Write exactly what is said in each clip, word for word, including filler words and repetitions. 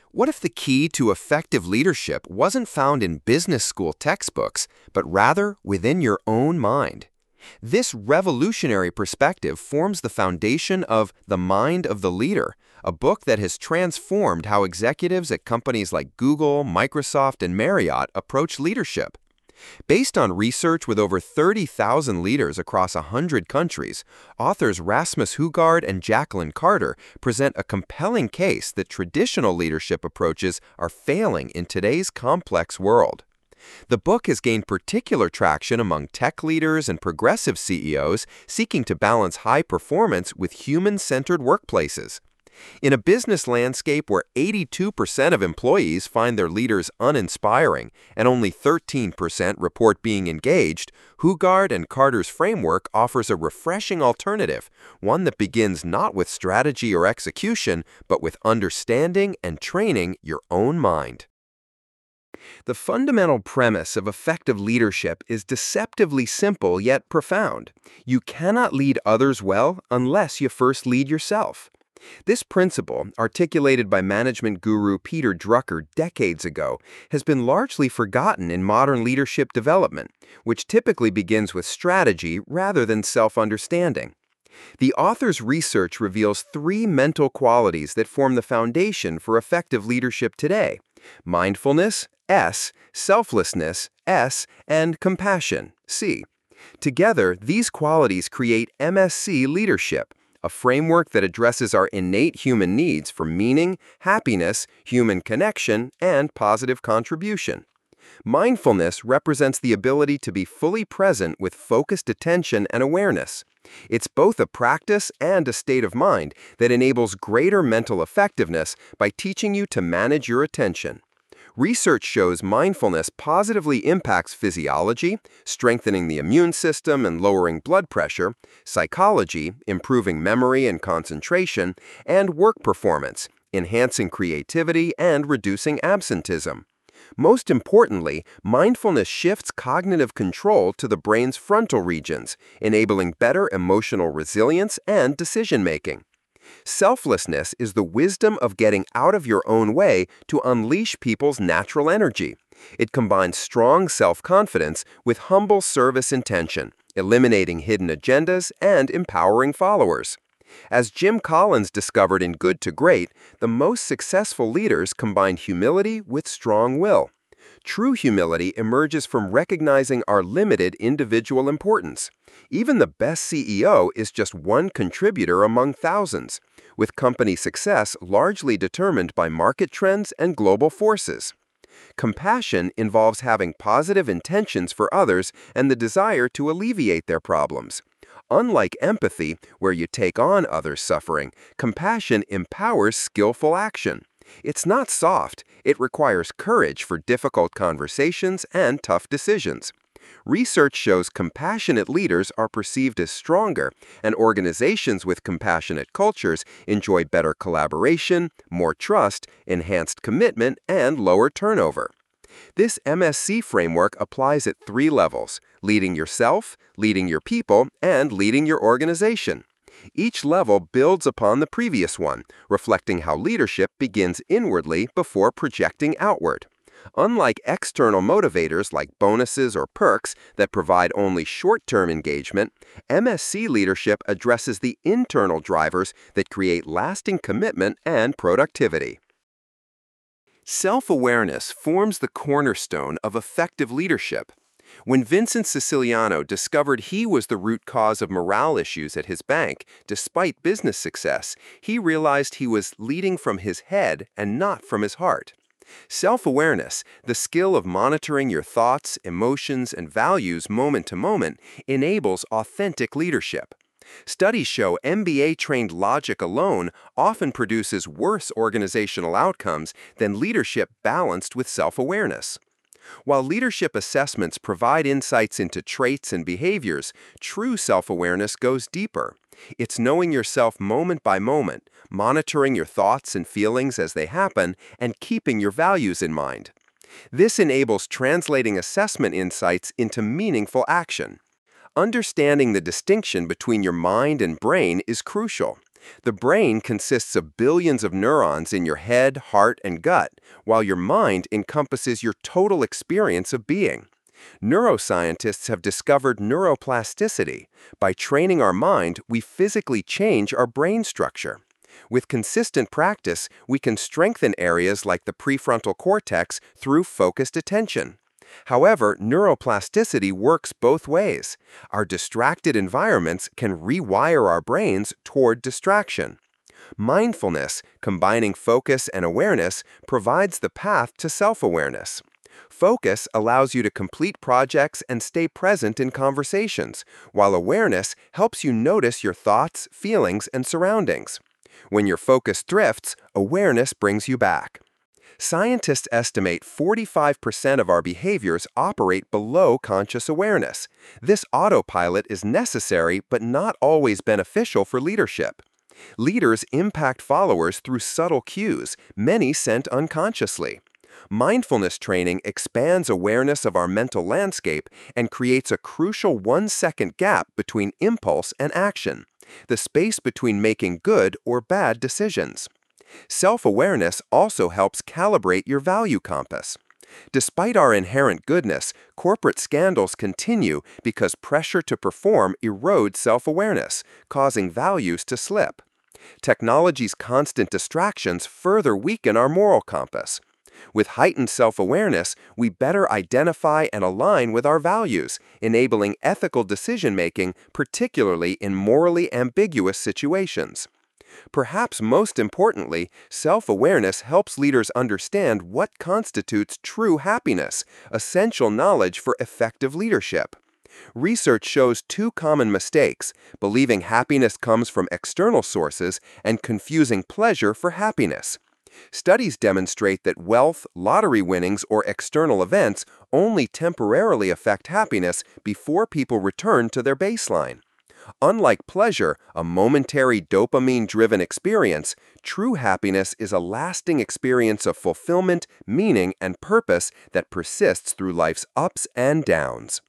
What if the key to effective leadership wasn't found in business school textbooks, but rather within your own mind? This revolutionary perspective forms the foundation of The Mind of the Leader, a book that has transformed how executives at companies like Google, Microsoft, and Marriott approach leadership. Based on research with over thirty thousand leaders across one hundred countries, authors Rasmus Hugard and Jacqueline Carter present a compelling case that traditional leadership approaches are failing in today's complex world. The book has gained particular traction among tech leaders and progressive C E Os seeking to balance high performance with human-centered workplaces. In a business landscape where eighty-two percent of employees find their leaders uninspiring and only thirteen percent report being engaged, Hugard and Carter's framework offers a refreshing alternative, one that begins not with strategy or execution, but with understanding and training your own mind. The fundamental premise of effective leadership is deceptively simple yet profound. You cannot lead others well unless you first lead yourself. This principle, articulated by management guru Peter Drucker decades ago, has been largely forgotten in modern leadership development, which typically begins with strategy rather than self-understanding. The author's research reveals three mental qualities that form the foundation for effective leadership today: mindfulness, S, selflessness, S, and compassion, C. Together, these qualities create M S C leadership, a framework that addresses our innate human needs for meaning, happiness, human connection, and positive contribution. Mindfulness represents the ability to be fully present with focused attention and awareness. It's both a practice and a state of mind that enables greater mental effectiveness by teaching you to manage your attention. Research shows mindfulness positively impacts physiology, strengthening the immune system and lowering blood pressure, psychology, improving memory and concentration, and work performance, enhancing creativity and reducing absenteeism. Most importantly, mindfulness shifts cognitive control to the brain's frontal regions, enabling better emotional resilience and decision-making. Selflessness is the wisdom of getting out of your own way to unleash people's natural energy. It combines strong self-confidence with humble service intention, eliminating hidden agendas and empowering followers. As Jim Collins discovered in Good to Great, the most successful leaders combine humility with strong will. True humility emerges from recognizing our limited individual importance. Even the best C E O is just one contributor among thousands, with company success largely determined by market trends and global forces. Compassion involves having positive intentions for others and the desire to alleviate their problems. Unlike empathy, where you take on others' suffering, compassion empowers skillful action. It's not soft. It requires courage for difficult conversations and tough decisions. Research shows compassionate leaders are perceived as stronger, and organizations with compassionate cultures enjoy better collaboration, more trust, enhanced commitment, and lower turnover. This M S C framework applies at three levels: leading yourself, leading your people, and leading your organization. Each level builds upon the previous one, reflecting how leadership begins inwardly before projecting outward. Unlike external motivators like bonuses or perks that provide only short-term engagement, M S C leadership addresses the internal drivers that create lasting commitment and productivity. Self-awareness forms the cornerstone of effective leadership. When Vincent Siciliano discovered he was the root cause of morale issues at his bank, despite business success, he realized he was leading from his head and not from his heart. Self-awareness, the skill of monitoring your thoughts, emotions, and values moment to moment, enables authentic leadership. Studies show M B A-trained logic alone often produces worse organizational outcomes than leadership balanced with self-awareness. While leadership assessments provide insights into traits and behaviors, true self-awareness goes deeper. It's knowing yourself moment by moment, monitoring your thoughts and feelings as they happen, and keeping your values in mind. This enables translating assessment insights into meaningful action. Understanding the distinction between your mind and brain is crucial. The brain consists of billions of neurons in your head, heart, and gut, while your mind encompasses your total experience of being. Neuroscientists have discovered neuroplasticity. By training our mind, we physically change our brain structure. With consistent practice, we can strengthen areas like the prefrontal cortex through focused attention. However, neuroplasticity works both ways. Our distracted environments can rewire our brains toward distraction. Mindfulness, combining focus and awareness, provides the path to self-awareness. Focus allows you to complete projects and stay present in conversations, while awareness helps you notice your thoughts, feelings, and surroundings. When your focus drifts, awareness brings you back. Scientists estimate forty-five percent of our behaviors operate below conscious awareness. This autopilot is necessary but not always beneficial for leadership. Leaders impact followers through subtle cues, many sent unconsciously. Mindfulness training expands awareness of our mental landscape and creates a crucial one-second gap between impulse and action, the space between making good or bad decisions. Self-awareness also helps calibrate your value compass. Despite our inherent goodness, corporate scandals continue because pressure to perform erodes self-awareness, causing values to slip. Technology's constant distractions further weaken our moral compass. With heightened self-awareness, we better identify and align with our values, enabling ethical decision-making, particularly in morally ambiguous situations. Perhaps most importantly, self-awareness helps leaders understand what constitutes true happiness, essential knowledge for effective leadership. Research shows two common mistakes: believing happiness comes from external sources and confusing pleasure for happiness. Studies demonstrate that wealth, lottery winnings, or external events only temporarily affect happiness before people return to their baseline. Unlike pleasure, a momentary dopamine-driven experience, true happiness is a lasting experience of fulfillment, meaning, and purpose that persists through life's ups and downs.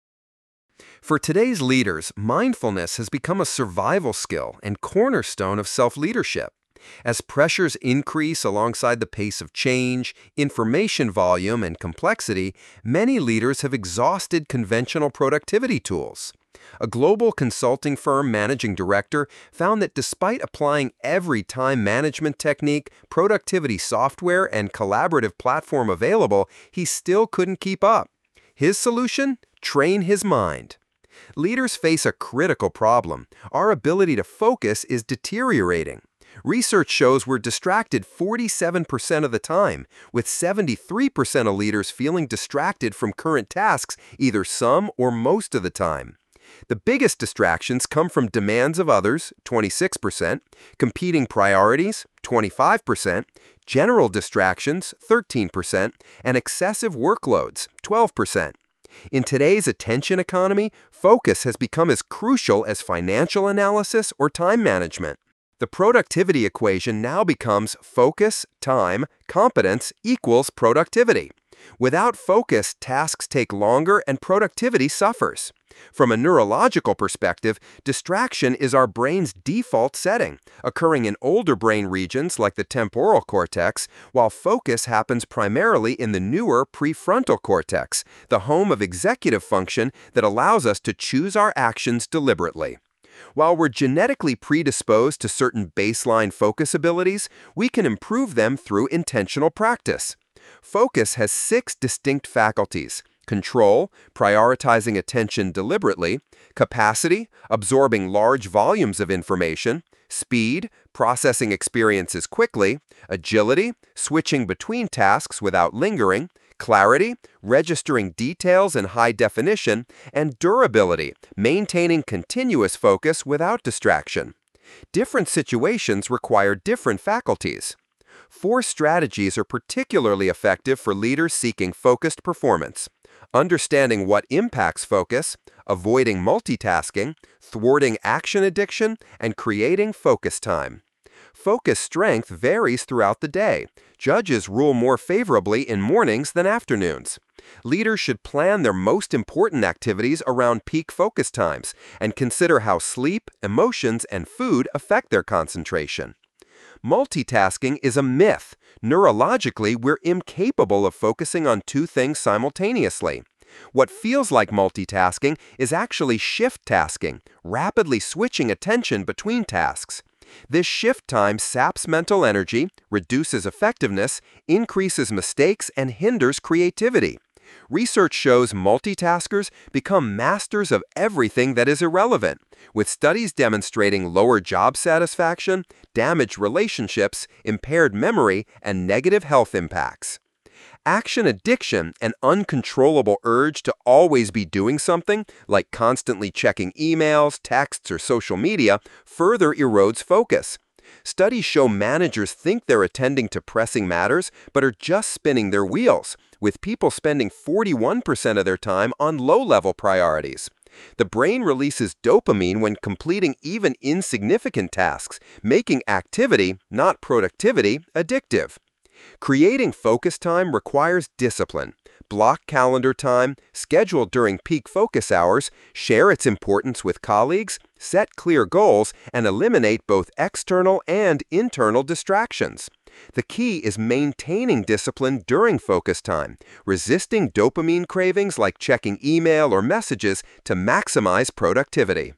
For today's leaders, mindfulness has become a survival skill and cornerstone of self-leadership. As pressures increase alongside the pace of change, information volume, and complexity, many leaders have exhausted conventional productivity tools. A global consulting firm managing director found that despite applying every time management technique, productivity software, and collaborative platform available, he still couldn't keep up. His solution? Train his mind. Leaders face a critical problem. Our ability to focus is deteriorating. Research shows we're distracted forty-seven percent of the time, with seventy-three percent of leaders feeling distracted from current tasks either some or most of the time. The biggest distractions come from demands of others, twenty-six percent, competing priorities, twenty-five percent, general distractions, thirteen percent, and excessive workloads, twelve percent. In today's attention economy, focus has become as crucial as financial analysis or time management. The productivity equation now becomes focus, time, competence equals productivity. Without focus, tasks take longer and productivity suffers. From a neurological perspective, distraction is our brain's default setting, occurring in older brain regions like the temporal cortex, while focus happens primarily in the newer prefrontal cortex, the home of executive function that allows us to choose our actions deliberately. While we're genetically predisposed to certain baseline focus abilities, we can improve them through intentional practice. Focus has six distinct faculties: control, prioritizing attention deliberately; capacity, absorbing large volumes of information; speed, processing experiences quickly; agility, switching between tasks without lingering; clarity, registering details in high definition; and durability, maintaining continuous focus without distraction. Different situations require different faculties. Four strategies are particularly effective for leaders seeking focused performance: understanding what impacts focus, avoiding multitasking, thwarting action addiction, and creating focus time. Focus strength varies throughout the day. Judges rule more favorably in mornings than afternoons. Leaders should plan their most important activities around peak focus times and consider how sleep, emotions, and food affect their concentration. Multitasking is a myth. Neurologically, we're incapable of focusing on two things simultaneously. What feels like multitasking is actually shift tasking, rapidly switching attention between tasks. This shift time saps mental energy, reduces effectiveness, increases mistakes, and hinders creativity. Research shows multitaskers become masters of everything that is irrelevant, with studies demonstrating lower job satisfaction, damaged relationships, impaired memory, and negative health impacts. Action addiction, an uncontrollable urge to always be doing something, like constantly checking emails, texts, or social media, further erodes focus. Studies show managers think they're attending to pressing matters, but are just spinning their wheels, with people spending forty-one percent of their time on low-level priorities. The brain releases dopamine when completing even insignificant tasks, making activity, not productivity, addictive. Creating focus time requires discipline. Block calendar time, schedule during peak focus hours, share its importance with colleagues, set clear goals, and eliminate both external and internal distractions. The key is maintaining discipline during focus time, resisting dopamine cravings like checking email or messages to maximize productivity.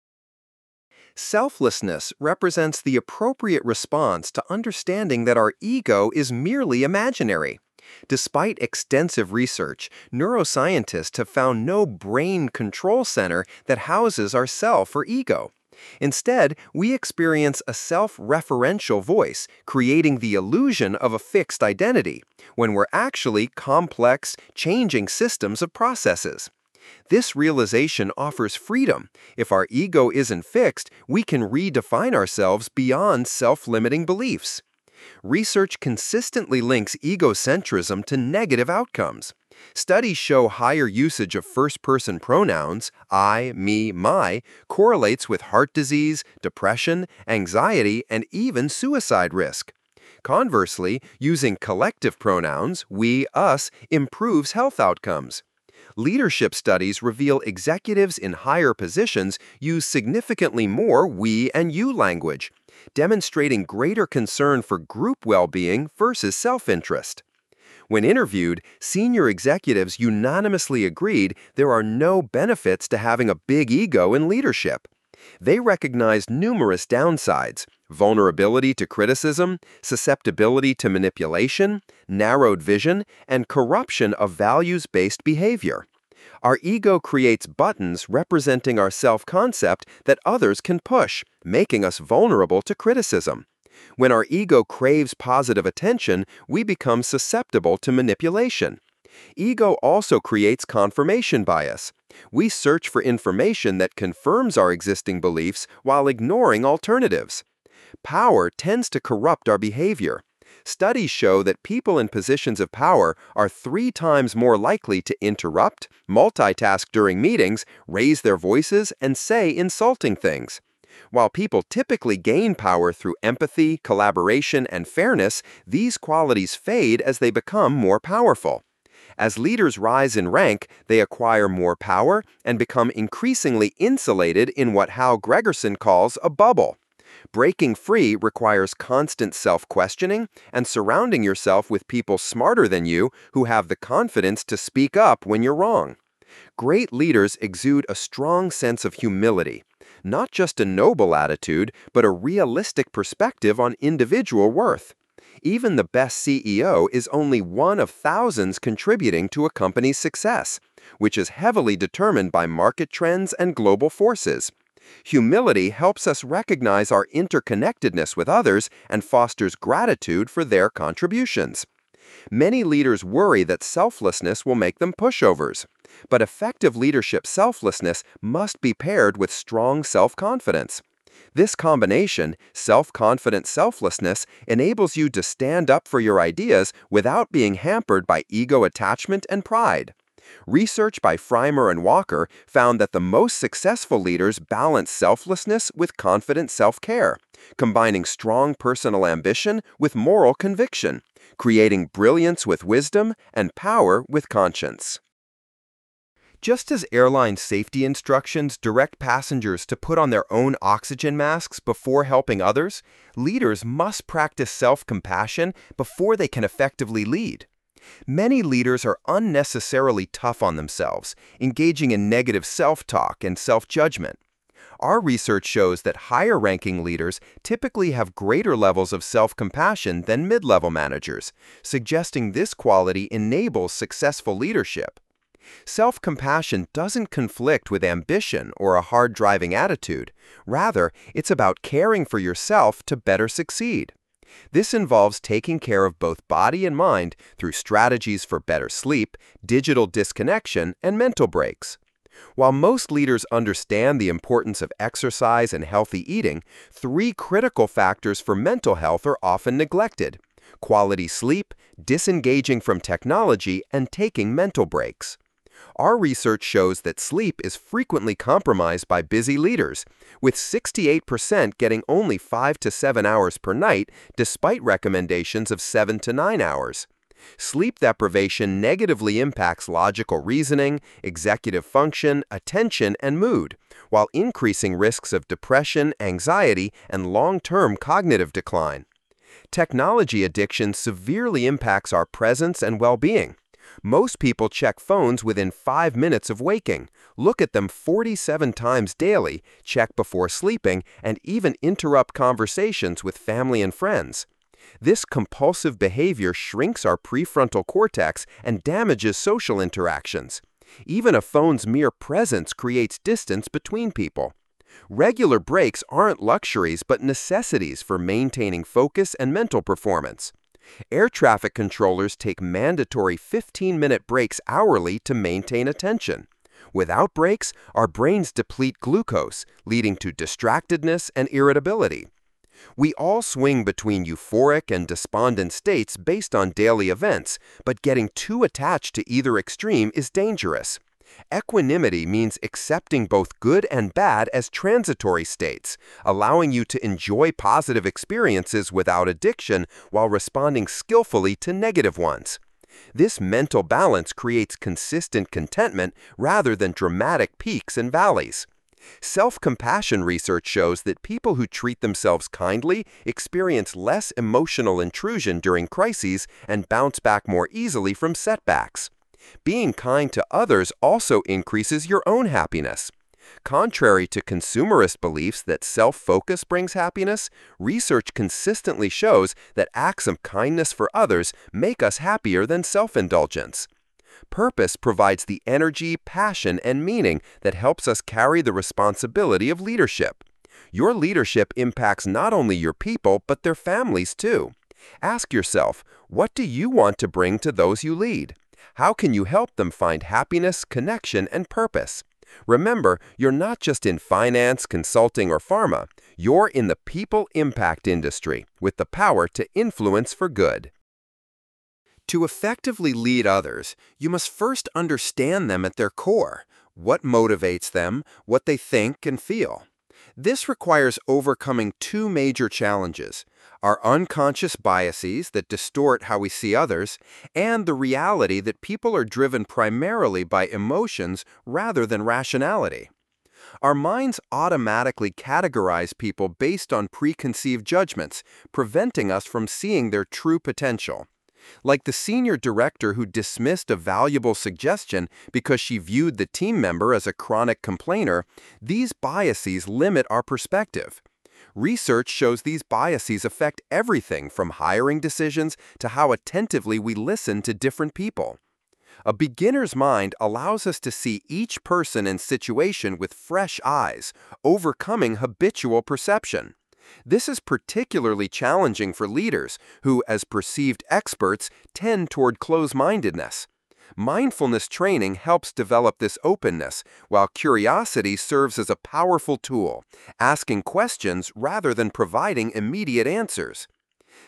Selflessness represents the appropriate response to understanding that our ego is merely imaginary. Despite extensive research, neuroscientists have found no brain control center that houses our self or ego. Instead, we experience a self-referential voice, creating the illusion of a fixed identity, when we're actually complex, changing systems of processes. This realization offers freedom. If our ego isn't fixed, we can redefine ourselves beyond self-limiting beliefs. Research consistently links egocentrism to negative outcomes. Studies show higher usage of first-person pronouns, I, me, my, correlates with heart disease, depression, anxiety, and even suicide risk. Conversely, using collective pronouns, we, us, improves health outcomes. Leadership studies reveal executives in higher positions use significantly more we and you language, demonstrating greater concern for group well-being versus self-interest. When interviewed, senior executives unanimously agreed there are no benefits to having a big ego in leadership. They recognized numerous downsides: vulnerability to criticism, susceptibility to manipulation, narrowed vision, and corruption of values-based behavior. Our ego creates buttons representing our self-concept that others can push, making us vulnerable to criticism. When our ego craves positive attention, we become susceptible to manipulation. Ego also creates confirmation bias. We search for information that confirms our existing beliefs while ignoring alternatives. Power tends to corrupt our behavior. Studies show that people in positions of power are three times more likely to interrupt, multitask during meetings, raise their voices, and say insulting things. While people typically gain power through empathy, collaboration, and fairness, these qualities fade as they become more powerful. As leaders rise in rank, they acquire more power and become increasingly insulated in what Hal Gregerson calls a bubble. Breaking free requires constant self-questioning and surrounding yourself with people smarter than you who have the confidence to speak up when you're wrong. Great leaders exude a strong sense of humility, not just a noble attitude, but a realistic perspective on individual worth. Even the best C E O is only one of thousands contributing to a company's success, which is heavily determined by market trends and global forces. Humility helps us recognize our interconnectedness with others and fosters gratitude for their contributions. Many leaders worry that selflessness will make them pushovers, but effective leadership selflessness must be paired with strong self-confidence. This combination, self-confident selflessness, enables you to stand up for your ideas without being hampered by ego attachment and pride. Research by Freimer and Walker found that the most successful leaders balance selflessness with confident self-care, combining strong personal ambition with moral conviction, creating brilliance with wisdom and power with conscience. Just as airline safety instructions direct passengers to put on their own oxygen masks before helping others, leaders must practice self-compassion before they can effectively lead. Many leaders are unnecessarily tough on themselves, engaging in negative self-talk and self-judgment. Our research shows that higher-ranking leaders typically have greater levels of self-compassion than mid-level managers, suggesting this quality enables successful leadership. Self-compassion doesn't conflict with ambition or a hard-driving attitude. Rather, it's about caring for yourself to better succeed. This involves taking care of both body and mind through strategies for better sleep, digital disconnection, and mental breaks. While most leaders understand the importance of exercise and healthy eating, three critical factors for mental health are often neglected: quality sleep, disengaging from technology, and taking mental breaks. Our research shows that sleep is frequently compromised by busy leaders, with sixty-eight percent getting only five to seven hours per night despite recommendations of seven to nine hours. Sleep deprivation negatively impacts logical reasoning, executive function, attention, and mood, while increasing risks of depression, anxiety, and long-term cognitive decline. Technology addiction severely impacts our presence and well-being. Most people check phones within five minutes of waking, look at them forty-seven times daily, check before sleeping, and even interrupt conversations with family and friends. This compulsive behavior shrinks our prefrontal cortex and damages social interactions. Even a phone's mere presence creates distance between people. Regular breaks aren't luxuries but necessities for maintaining focus and mental performance. Air traffic controllers take mandatory fifteen-minute breaks hourly to maintain attention. Without breaks, our brains deplete glucose, leading to distractedness and irritability. We all swing between euphoric and despondent states based on daily events, but getting too attached to either extreme is dangerous. Equanimity means accepting both good and bad as transitory states, allowing you to enjoy positive experiences without addiction while responding skillfully to negative ones. This mental balance creates consistent contentment rather than dramatic peaks and valleys. Self-compassion research shows that people who treat themselves kindly experience less emotional intrusion during crises and bounce back more easily from setbacks. Being kind to others also increases your own happiness. Contrary to consumerist beliefs that self-focus brings happiness, research consistently shows that acts of kindness for others make us happier than self-indulgence. Purpose provides the energy, passion, and meaning that helps us carry the responsibility of leadership. Your leadership impacts not only your people, but their families too. Ask yourself, what do you want to bring to those you lead? How can you help them find happiness, connection, and purpose? Remember, you're not just in finance, consulting, or pharma. You're in the people impact industry with the power to influence for good. To effectively lead others, you must first understand them at their core, what motivates them, what they think and feel. This requires overcoming two major challenges: our unconscious biases that distort how we see others, and the reality that people are driven primarily by emotions rather than rationality. Our minds automatically categorize people based on preconceived judgments, preventing us from seeing their true potential. Like the senior director who dismissed a valuable suggestion because she viewed the team member as a chronic complainer, these biases limit our perspective. Research shows these biases affect everything from hiring decisions to how attentively we listen to different people. A beginner's mind allows us to see each person and situation with fresh eyes, overcoming habitual perception. This is particularly challenging for leaders who, as perceived experts, tend toward close-mindedness. Mindfulness training helps develop this openness, while curiosity serves as a powerful tool, asking questions rather than providing immediate answers.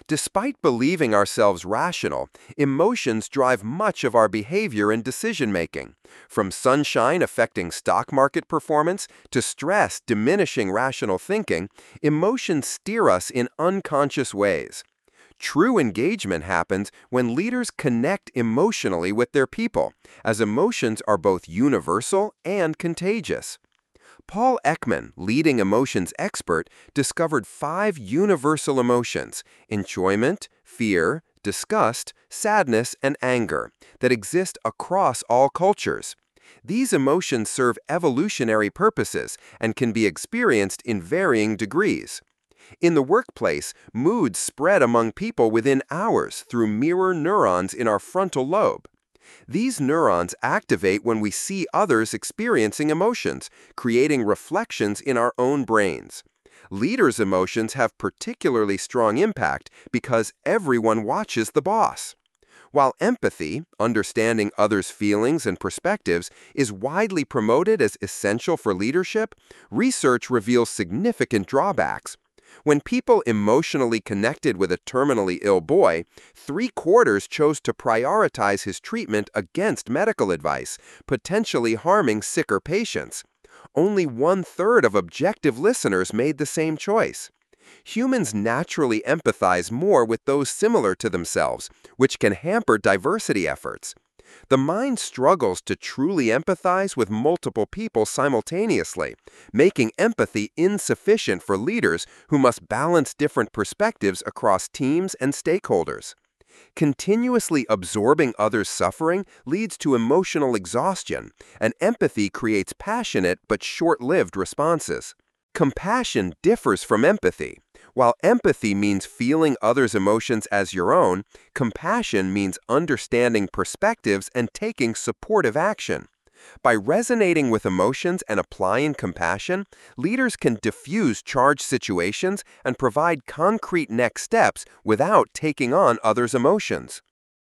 Despite believing ourselves rational, emotions drive much of our behavior and decision-making. From sunshine affecting stock market performance to stress diminishing rational thinking, emotions steer us in unconscious ways. True engagement happens when leaders connect emotionally with their people, as emotions are both universal and contagious. Paul Ekman, leading emotions expert, discovered five universal emotions: enjoyment, fear, disgust, sadness, and anger that exist across all cultures. These emotions serve evolutionary purposes and can be experienced in varying degrees. In the workplace, moods spread among people within hours through mirror neurons in our frontal lobe. These neurons activate when we see others experiencing emotions, creating reflections in our own brains. Leaders' emotions have particularly strong impact because everyone watches the boss. While empathy, understanding others' feelings and perspectives, is widely promoted as essential for leadership, research reveals significant drawbacks. When people emotionally connected with a terminally ill boy, three-quarters chose to prioritize his treatment against medical advice, potentially harming sicker patients. Only one-third of objective listeners made the same choice. Humans naturally empathize more with those similar to themselves, which can hamper diversity efforts. The mind struggles to truly empathize with multiple people simultaneously, making empathy insufficient for leaders who must balance different perspectives across teams and stakeholders. Continuously absorbing others' suffering leads to emotional exhaustion, and empathy creates passionate but short-lived responses. Compassion differs from empathy. While empathy means feeling others' emotions as your own, compassion means understanding perspectives and taking supportive action. By resonating with emotions and applying compassion, leaders can diffuse charged situations and provide concrete next steps without taking on others' emotions.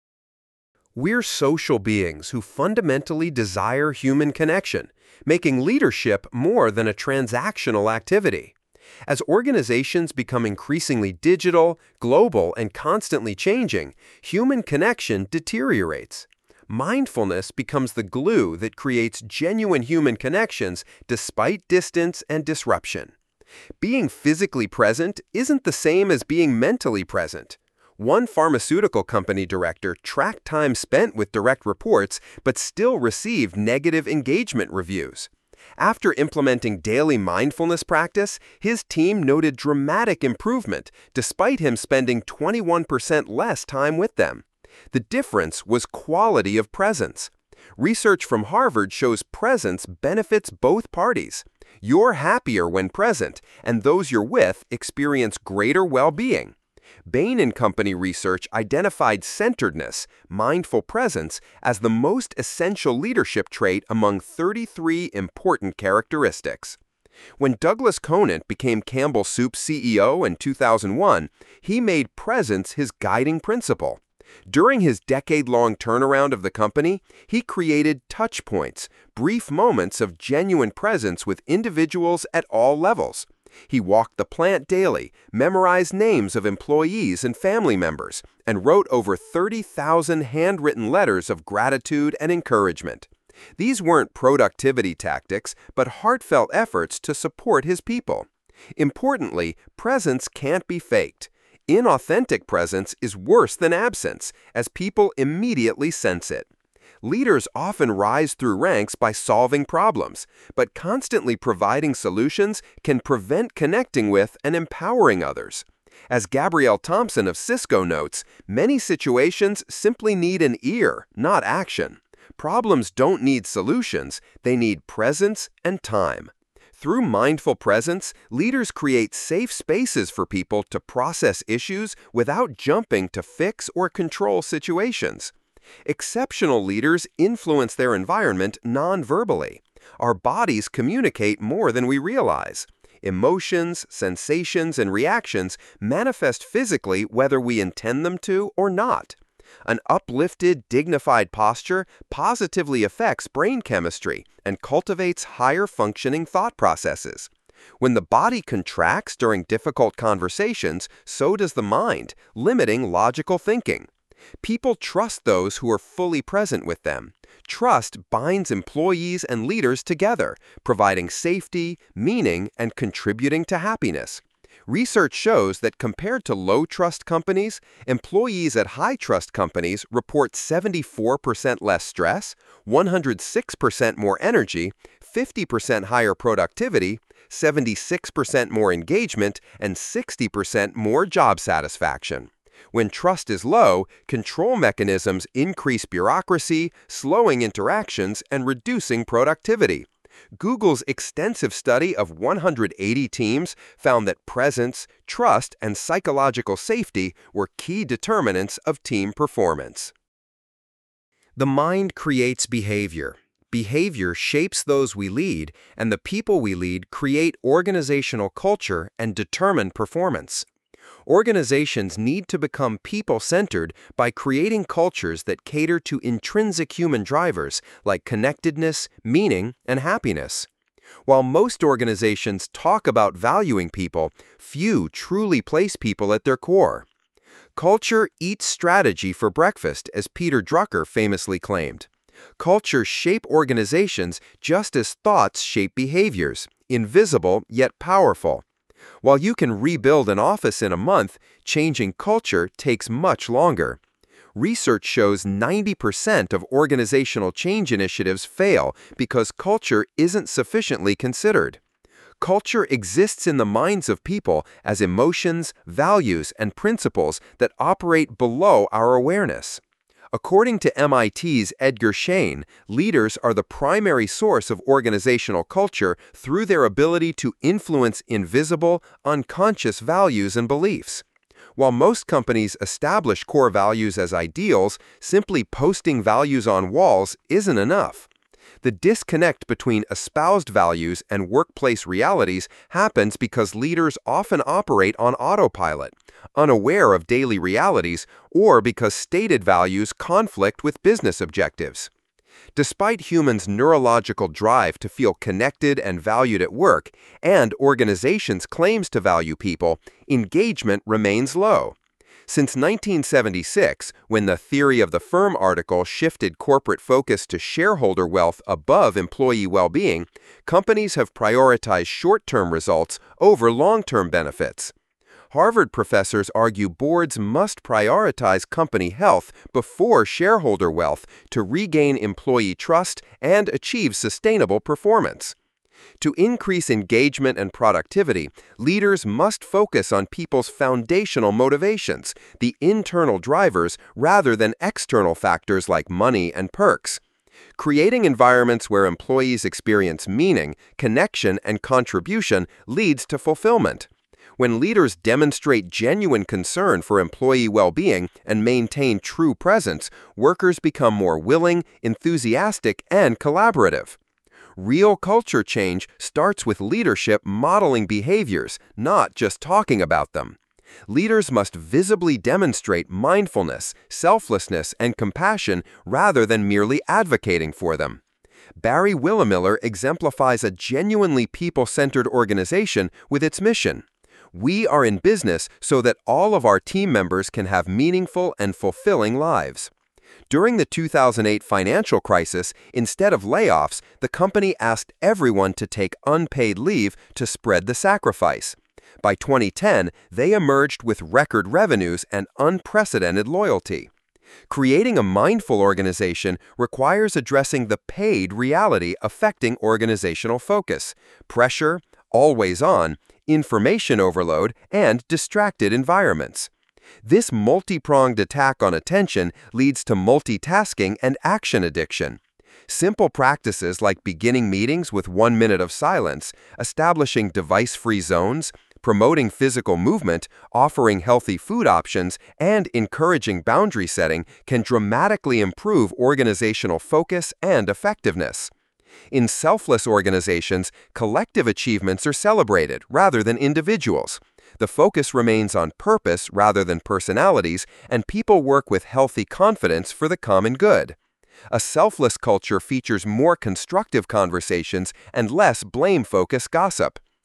We're social beings who fundamentally desire human connection, making leadership more than a transactional activity. As organizations become increasingly digital, global, and constantly changing, human connection deteriorates. Mindfulness becomes the glue that creates genuine human connections despite distance and disruption. Being physically present isn't the same as being mentally present. One pharmaceutical company director tracked time spent with direct reports but still received negative engagement reviews. After implementing daily mindfulness practice, his team noted dramatic improvement despite him spending twenty-one percent less time with them. The difference was quality of presence. Research from Harvard shows presence benefits both parties. You're happier when present, and those you're with experience greater well-being. Bain and Company research identified centeredness, mindful presence, as the most essential leadership trait among thirty-three important characteristics. When Douglas Conant became Campbell Soup's C E O in two thousand one, he made presence his guiding principle. During his decade-long turnaround of the company, he created touch points, brief moments of genuine presence with individuals at all levels. He walked the plant daily, memorized names of employees and family members, and wrote over thirty thousand handwritten letters of gratitude and encouragement. These weren't productivity tactics, but heartfelt efforts to support his people. Importantly, presence can't be faked. Inauthentic presence is worse than absence, as people immediately sense it. Leaders often rise through ranks by solving problems, but constantly providing solutions can prevent connecting with and empowering others. As Gabrielle Thompson of Cisco notes, many situations simply need an ear, not action. Problems don't need solutions, they need presence and time. Through mindful presence, leaders create safe spaces for people to process issues without jumping to fix or control situations. Exceptional leaders influence their environment non-verbally. Our bodies communicate more than we realize. Emotions, sensations, and reactions manifest physically whether we intend them to or not. An uplifted, dignified posture positively affects brain chemistry and cultivates higher functioning thought processes. When the body contracts during difficult conversations, so does the mind, limiting logical thinking. People trust those who are fully present with them. Trust binds employees and leaders together, providing safety, meaning, and contributing to happiness. Research shows that compared to low-trust companies, employees at high-trust companies report seventy-four percent less stress, one hundred six percent more energy, fifty percent higher productivity, seventy-six percent more engagement, and sixty percent more job satisfaction. When trust is low, control mechanisms increase bureaucracy, slowing interactions, and reducing productivity. Google's extensive study of one hundred eighty teams found that presence, trust, and psychological safety were key determinants of team performance. The mind creates behavior. Behavior shapes those we lead, and the people we lead create organizational culture and determine performance. Organizations need to become people-centered by creating cultures that cater to intrinsic human drivers like connectedness, meaning, and happiness. While most organizations talk about valuing people, few truly place people at their core. Culture eats strategy for breakfast, as Peter Drucker famously claimed. Cultures shape organizations just as thoughts shape behaviors, invisible yet powerful. While you can rebuild an office in a month, changing culture takes much longer. Research shows ninety percent of organizational change initiatives fail because culture isn't sufficiently considered. Culture exists in the minds of people as emotions, values, and principles that operate below our awareness. According to M I T's Edgar Schein, leaders are the primary source of organizational culture through their ability to influence invisible, unconscious values and beliefs. While most companies establish core values as ideals, simply posting values on walls isn't enough. The disconnect between espoused values and workplace realities happens because leaders often operate on autopilot, unaware of daily realities, or because stated values conflict with business objectives. Despite humans' neurological drive to feel connected and valued at work, and organizations' claims to value people, engagement remains low. Since nineteen seventy-six, when the Theory of the Firm article shifted corporate focus to shareholder wealth above employee well-being, companies have prioritized short-term results over long-term benefits. Harvard professors argue boards must prioritize company health before shareholder wealth to regain employee trust and achieve sustainable performance. To increase engagement and productivity, leaders must focus on people's foundational motivations, the internal drivers, rather than external factors like money and perks. Creating environments where employees experience meaning, connection, and contribution leads to fulfillment. When leaders demonstrate genuine concern for employee well-being and maintain true presence, workers become more willing, enthusiastic, and collaborative. Real culture change starts with leadership modeling behaviors, not just talking about them. Leaders must visibly demonstrate mindfulness, selflessness, and compassion rather than merely advocating for them. Barry Willimiller exemplifies a genuinely people-centered organization with its mission. We are in business so that all of our team members can have meaningful and fulfilling lives. During the two thousand eight financial crisis, instead of layoffs, the company asked everyone to take unpaid leave to spread the sacrifice. By twenty ten, they emerged with record revenues and unprecedented loyalty. Creating a mindful organization requires addressing the paid reality affecting organizational focus, pressure, always on, information overload, and distracted environments. This multi-pronged attack on attention leads to multitasking and action addiction. Simple practices like beginning meetings with one minute of silence, establishing device-free zones, promoting physical movement, offering healthy food options, and encouraging boundary setting can dramatically improve organizational focus and effectiveness. In selfless organizations, collective achievements are celebrated rather than individuals. The focus remains on purpose rather than personalities, and people work with healthy confidence for the common good. A selfless culture features more constructive conversations and less blame-focused gossip.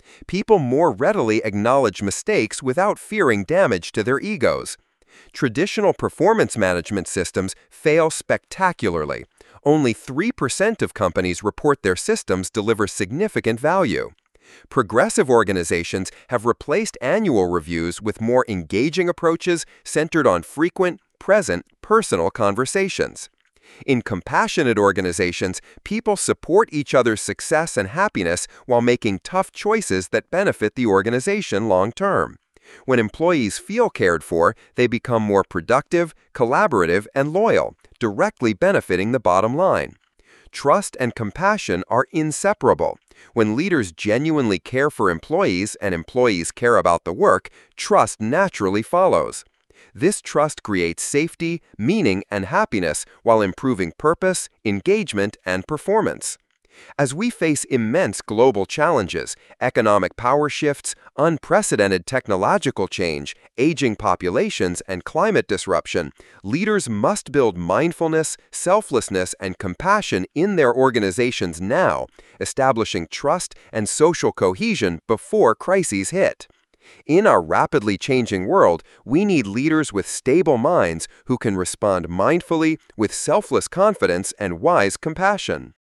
People more readily acknowledge mistakes without fearing damage to their egos. Traditional performance management systems fail spectacularly. Only three percent of companies report their systems deliver significant value. Progressive organizations have replaced annual reviews with more engaging approaches centered on frequent, present, personal conversations. In compassionate organizations, people support each other's success and happiness while making tough choices that benefit the organization long term. When employees feel cared for, they become more productive, collaborative, and loyal, directly benefiting the bottom line. Trust and compassion are inseparable. When leaders genuinely care for employees and employees care about the work, trust naturally follows. This trust creates safety, meaning, and happiness while improving purpose, engagement, and performance. As we face immense global challenges, economic power shifts, unprecedented technological change, aging populations, and climate disruption, leaders must build mindfulness, selflessness, and compassion in their organizations now, establishing trust and social cohesion before crises hit. In our rapidly changing world, we need leaders with stable minds who can respond mindfully, with selfless confidence and wise compassion.